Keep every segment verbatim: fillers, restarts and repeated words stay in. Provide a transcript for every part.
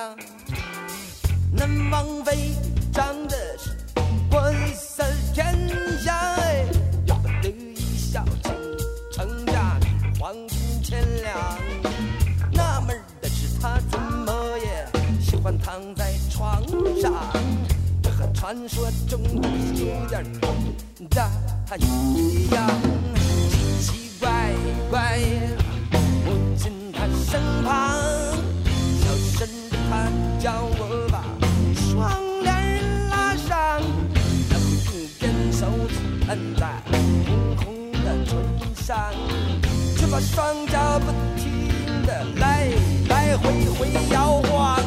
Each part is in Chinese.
呀，那王妃长得是国色天香，哎，要个绿衣小青成家是黄金千两。纳闷的是他怎么也喜欢躺在床上，这和传说中的有点不大一样。奇奇怪怪，我进他身旁，小声的他叫我把窗帘拉上，然后一根手指按在红红的唇上，却把双脚不停的来来回回摇晃。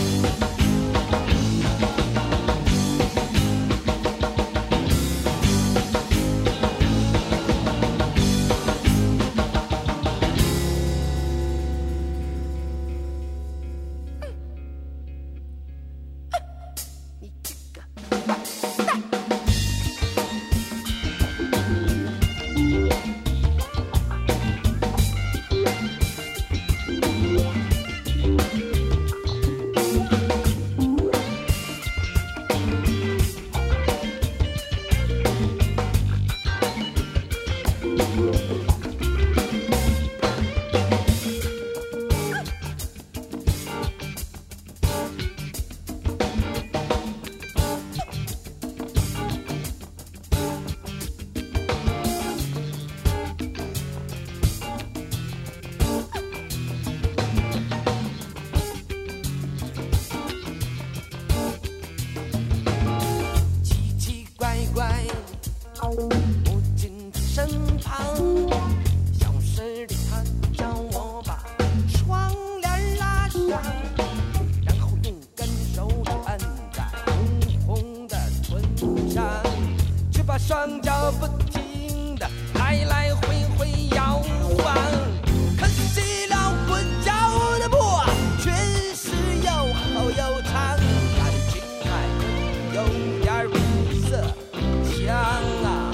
不进身旁，小时的他叫我把窗帘拉上，然后用根手指按在红红的唇上，却把双脚不停的来来回回摇晃。可惜了我脚的破，确实又厚又长，他的裙摆有点古色香啊。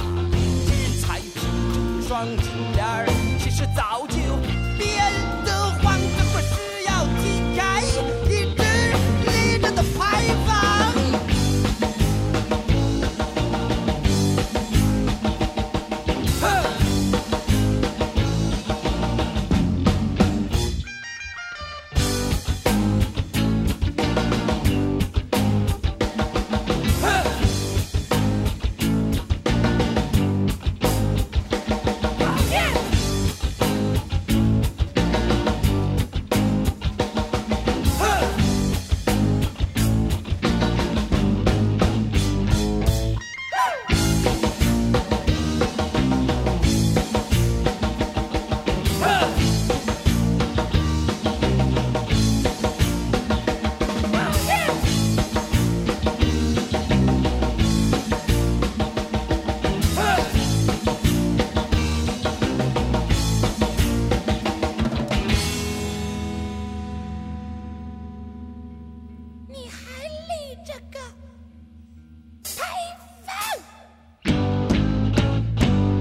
双金链其实早就变得黄，这不是要踢开一直立着的牌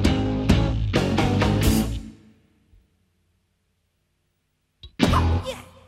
坊。Yeah.